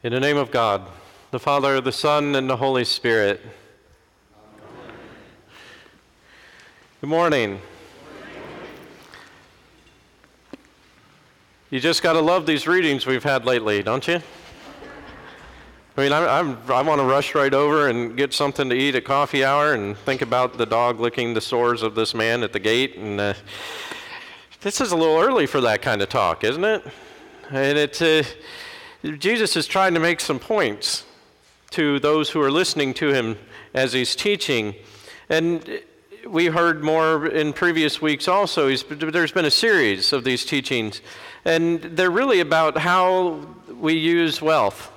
In the name of God, the Father, the Son, and the Holy Spirit. Amen. Good morning. You just got to love these readings we've had lately, don't you? I mean, I want to rush right over and get something to eat at coffee hour and think about the dog licking the sores of this man at the gate. And this is a little early for that kind of talk, isn't it? And Jesus is trying to make some points to those who are listening to him as he's teaching. And we heard more in previous weeks also. There's been a series of these teachings, and they're really about how we use wealth.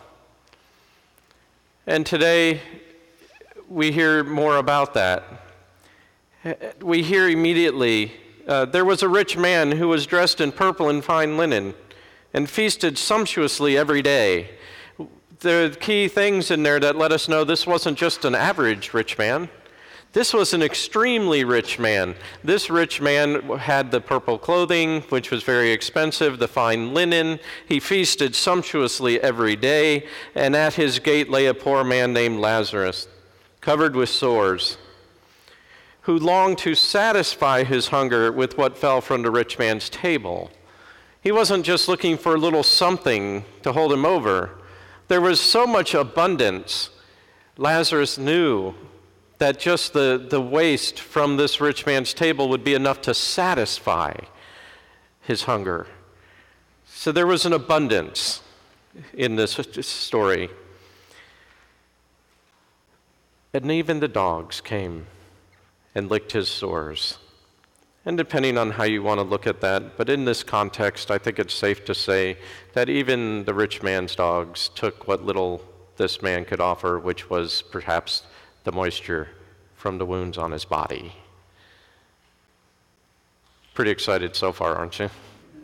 And today, we hear more about that. We hear immediately, there was a rich man who was dressed in purple and fine linen, and feasted sumptuously every day. There are key things in there that let us know this wasn't just an average rich man. This was an extremely rich man. This rich man had the purple clothing, which was very expensive, the fine linen. He feasted sumptuously every day, and at his gate lay a poor man named Lazarus, covered with sores, who longed to satisfy his hunger with what fell from the rich man's table. He wasn't just looking for a little something to hold him over. There was so much abundance. Lazarus knew that just the waste from this rich man's table would be enough to satisfy his hunger. So there was an abundance in this story. And even the dogs came and licked his sores. And depending on how you want to look at that, but in this context, I think it's safe to say that even the rich man's dogs took what little this man could offer, which was perhaps the moisture from the wounds on his body. Pretty excited so far, aren't you?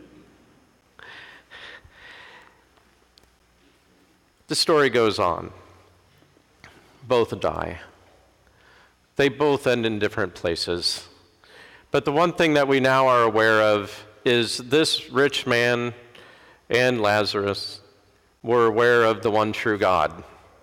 The story goes on. Both die. They both end in different places. But the one thing that we now are aware of is this rich man and Lazarus were aware of the one true God.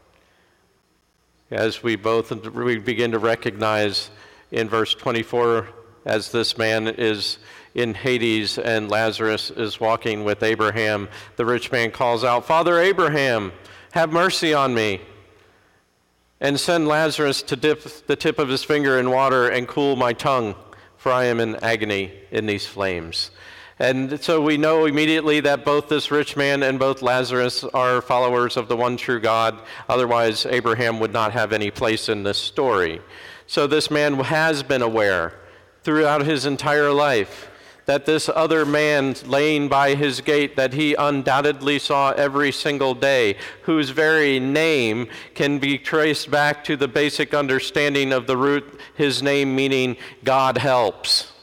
As we begin to recognize in verse 24, as this man is in Hades and Lazarus is walking with Abraham, the rich man calls out, "Father Abraham, have mercy on me, and send Lazarus to dip the tip of his finger in water and cool my tongue, for I am in agony in these flames." And so we know immediately that both this rich man and both Lazarus are followers of the one true God. Otherwise, Abraham would not have any place in this story. So this man has been aware throughout his entire life that this other man laying by his gate that he undoubtedly saw every single day, whose very name can be traced back to the basic understanding of the root, his name meaning God helps.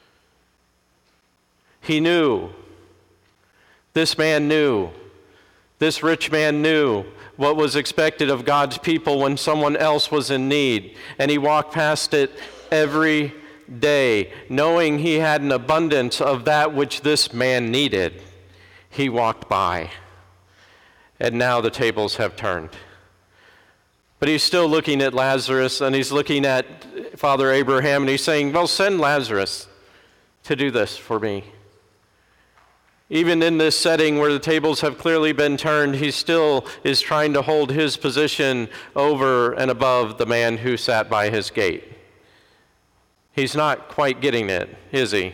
He knew. This man knew. This rich man knew what was expected of God's people when someone else was in need, and he walked past it every day, knowing he had an abundance of that which this man needed. He walked by, and now the tables have turned. But he's still looking at Lazarus, and he's looking at Father Abraham, and he's saying, "Well, send Lazarus to do this for me." Even in this setting where the tables have clearly been turned, he still is trying to hold his position over and above the man who sat by his gate. He's not quite getting it, is he?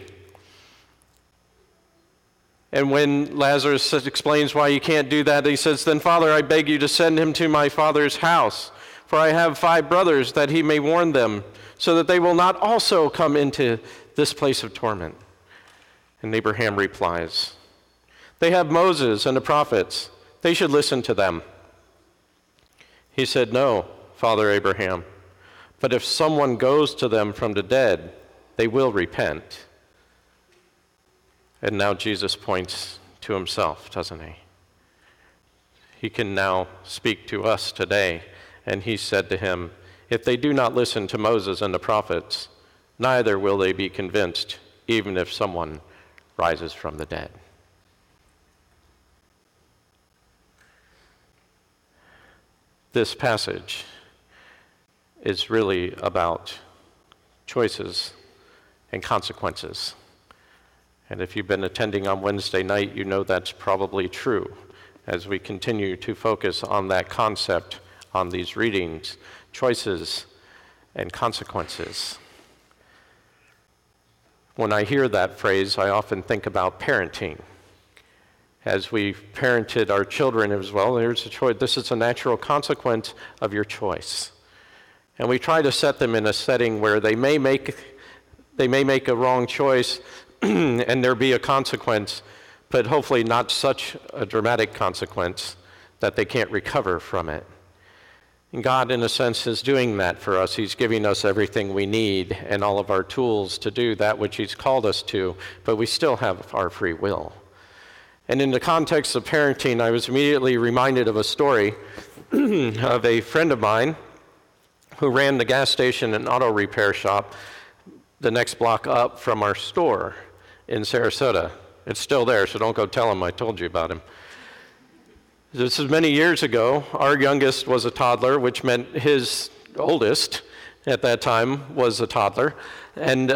And when Lazarus explains why you can't do that, he says, "Then, Father, I beg you to send him to my father's house, for I have 5 brothers, that he may warn them, so that they will not also come into this place of torment." And Abraham replies, "They have Moses and the prophets. They should listen to them." He said, "No, Father Abraham. But if someone goes to them from the dead, they will repent." And now Jesus points to himself, doesn't he? He can now speak to us today. And he said to him, "If they do not listen to Moses and the prophets, neither will they be convinced, even if someone rises from the dead." this passage is really about choices and consequences. And if you've been attending on Wednesday night, you know that's probably true as we continue to focus on that concept on these readings, choices and consequences. When I hear that phrase, I often think about parenting. As we've parented our children as well, there's a choice. This is a natural consequence of your choice. And we try to set them in a setting where they may make a wrong choice and there be a consequence, but hopefully not such a dramatic consequence that they can't recover from it. And God, in a sense, is doing that for us. He's giving us everything we need and all of our tools to do that which He's called us to, but we still have our free will. And in the context of parenting, I was immediately reminded of a story of a friend of mine who ran the gas station and auto repair shop the next block up from our store in Sarasota. It's still there, so don't go tell him I told you about him. This is many years ago. Our youngest was a toddler, which meant his oldest at that time was a toddler. And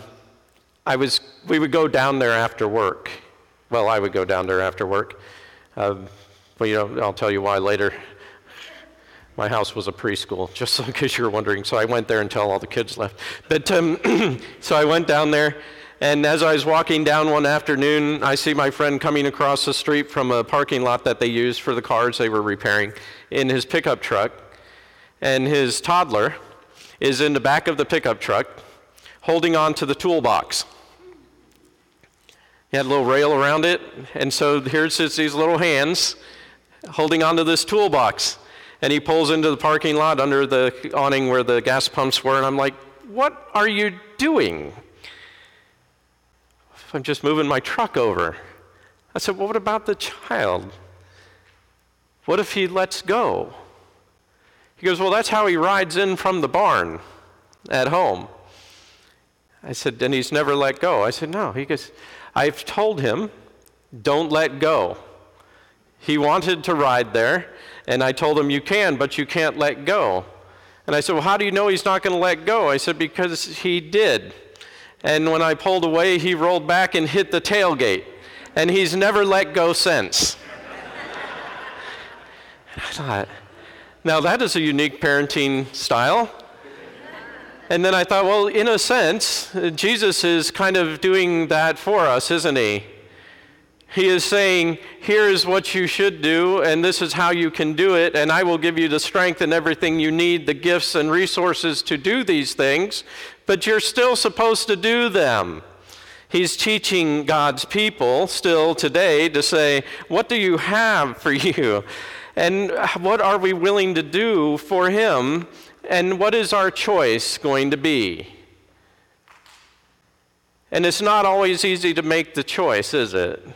we would go down there after work. Well, I would go down there after work. I'll tell you why later. My house was a preschool, just in case you're wondering. So I went there until all the kids left. But so I went down there. And as I was walking down one afternoon, I see my friend coming across the street from a parking lot that they used for the cars they were repairing in his pickup truck. And his toddler is in the back of the pickup truck holding on to the toolbox. He had a little rail around it, and so here's these little hands holding onto this toolbox. And he pulls into the parking lot under the awning where the gas pumps were, and I'm like, what are you doing? I'm just moving my truck over. I said, well, what about the child? What if he lets go? He goes, well, that's how he rides in from the barn at home. I said, and he's never let go. I said, no. He goes, I've told him, don't let go. He wanted to ride there, and I told him, you can, but you can't let go. And I said, well, how do you know he's not going to let go? I said, because he did. And when I pulled away, he rolled back and hit the tailgate. And he's never let go since. I thought, now that is a unique parenting style. And then I thought, well, in a sense, Jesus is kind of doing that for us, isn't he? He is saying, here's what you should do, and this is how you can do it, and I will give you the strength and everything you need, the gifts and resources to do these things, but you're still supposed to do them. He's teaching God's people still today to say, what do you have for you? And what are we willing to do for Him? And what is our choice going to be? And it's not always easy to make the choice, is it?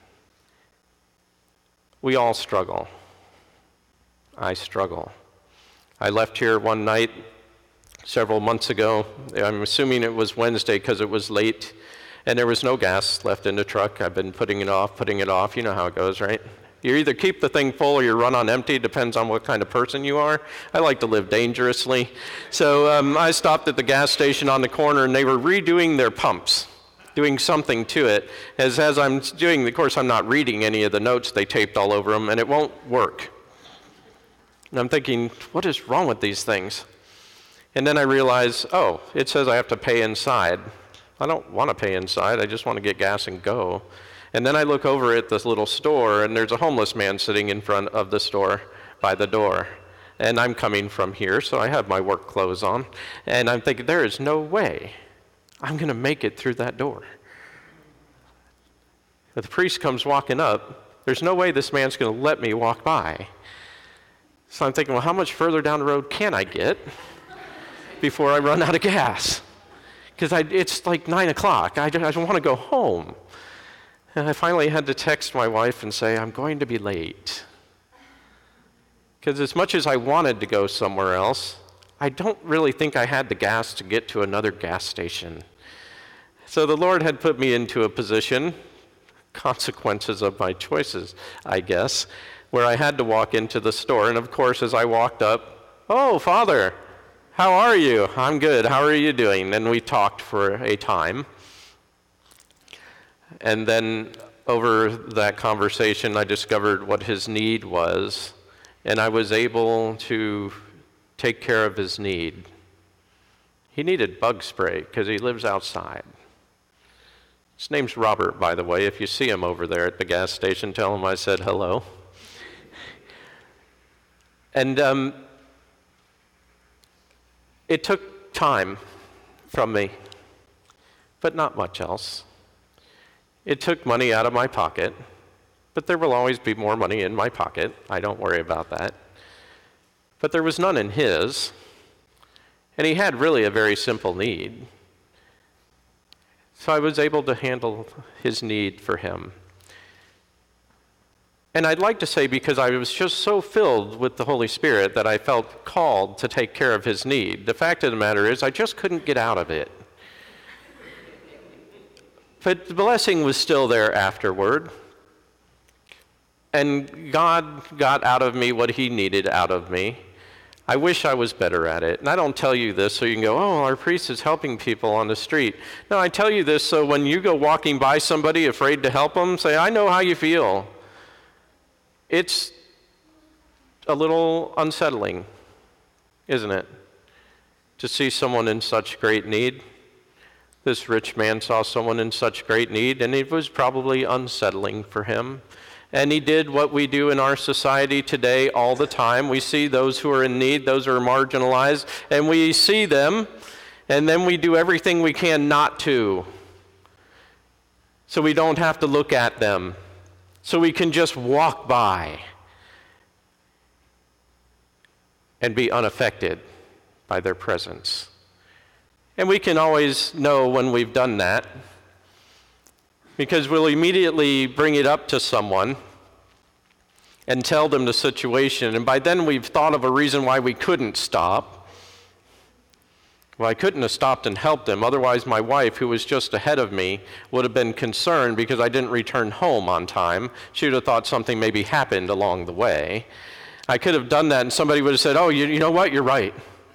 We all struggle. I struggle. I left here one night several months ago. I'm assuming it was Wednesday because it was late, and there was no gas left in the truck. I've been putting it off. You know how it goes, right? You either keep the thing full or you run on empty. Depends on what kind of person you are. I like to live dangerously. So I stopped at the gas station on the corner, and they were redoing their pumps, doing something to it. As I'm doing, of course, I'm not reading any of the notes they taped all over them, and it won't work. And I'm thinking, what is wrong with these things? And then I realize, oh, it says I have to pay inside. I don't want to pay inside. I just want to get gas and go. And then I look over at this little store, and there's a homeless man sitting in front of the store by the door. And I'm coming from here, so I have my work clothes on. And I'm thinking, there is no way I'm going to make it through that door. If the priest comes walking up, there's no way this man's going to let me walk by. So I'm thinking, well, how much further down the road can I get before I run out of gas? Because it's like 9 o'clock. I want to go home. And I finally had to text my wife and say, I'm going to be late. Because as much as I wanted to go somewhere else, I don't really think I had the gas to get to another gas station. So the Lord had put me into a position consequences of my choices, I guess, where I had to walk into the store. And of course, as I walked up, "Oh, Father, how are you?" "I'm good. How are you doing?" And we talked for a time. And then over that conversation, I discovered what his need was, and I was able to take care of his need. He needed bug spray because he lives outside. His name's Robert, by the way. If you see him over there at the gas station, tell him I said hello. And it took time from me, but not much else. It took money out of my pocket, but there will always be more money in my pocket. I don't worry about that. But there was none in his, and he had really a very simple need. So I was able to handle his need for him. And I'd like to say, because I was just so filled with the Holy Spirit that I felt called to take care of his need. The fact of the matter is, I just couldn't get out of it. But the blessing was still there afterward. And God got out of me what he needed out of me. I wish I was better at it. And I don't tell you this so you can go, "Oh, our priest is helping people on the street." No, I tell you this so when you go walking by somebody afraid to help them, say, "I know how you feel." It's a little unsettling, isn't it, to see someone in such great need. This rich man saw someone in such great need, and it was probably unsettling for him. And he did what we do in our society today all the time. We see those who are in need, those who are marginalized, and we see them, and then we do everything we can not to, so we don't have to look at them, so we can just walk by and be unaffected by their presence. And we can always know when we've done that, because we'll immediately bring it up to someone and tell them the situation, and by then we've thought of a reason why we couldn't stop. Well, I couldn't have stopped and helped them, otherwise my wife, who was just ahead of me, would have been concerned because I didn't return home on time. She would have thought something maybe happened along the way. I could have done that and somebody would have said, "Oh, you know what, you're right.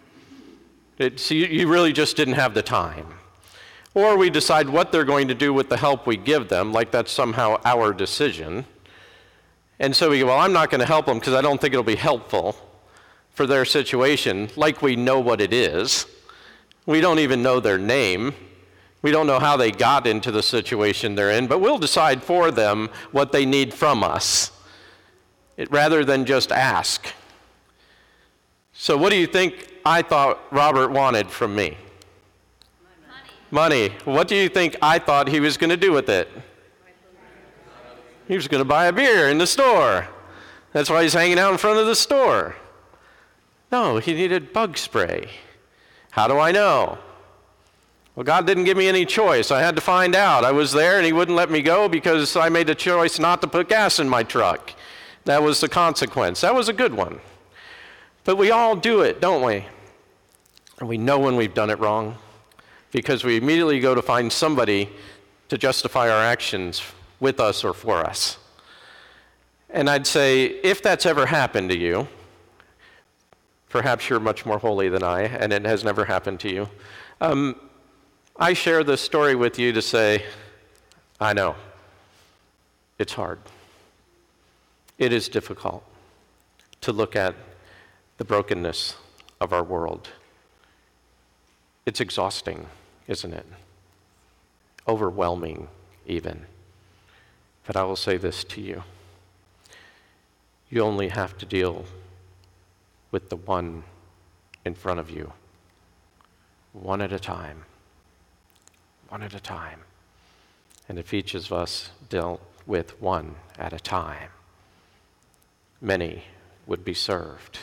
You really just didn't have the time." Or we decide what they're going to do with the help we give them, like that's somehow our decision. And so we go, "Well, I'm not going to help them because I don't think it'll be helpful for their situation," like we know what it is. We don't even know their name. We don't know how they got into the situation they're in, but we'll decide for them what they need from us, rather than just ask. So what do you think I thought Robert wanted from me? Money. What do you think I thought he was going to do with it? He was going to buy a beer in the store. That's why he's hanging out in front of the store. No, he needed bug spray. How do I know? Well, God didn't give me any choice. I had to find out. I was there and he wouldn't let me go because I made a choice not to put gas in my truck. That was the consequence. That was a good one. But we all do it, don't we? And we know when we've done it wrong because we immediately go to find somebody to justify our actions with us or for us. And I'd say, if that's ever happened to you, perhaps you're much more holy than I, and it has never happened to you. I share this story with you to say, I know, it's hard. It is difficult to look at the brokenness of our world. It's exhausting, isn't it? Overwhelming, even. But I will say this to you. You only have to deal with the one in front of you, one at a time. One at a time. And if each of us dealt with one at a time, many would be served.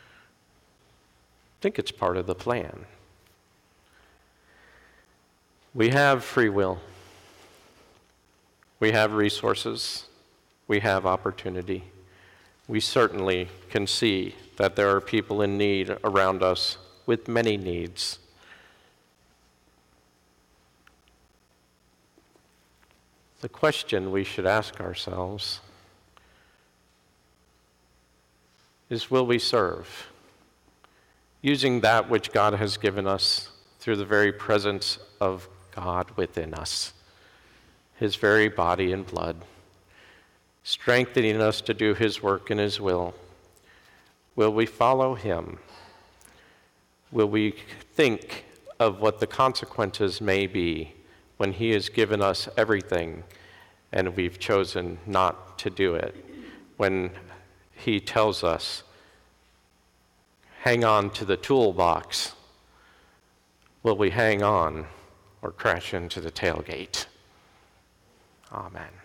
I think it's part of the plan. We have free will. We have resources. We have opportunity. We certainly can see that there are people in need around us with many needs. The question we should ask ourselves is, will we serve, using that which God has given us through the very presence of God within us, his very body and blood, strengthening us to do his work and his will? Will we follow him? Will we think of what the consequences may be when he has given us everything and we've chosen not to do it? When he tells us, hang on to the toolbox, will we hang on or crash into the tailgate? Amen.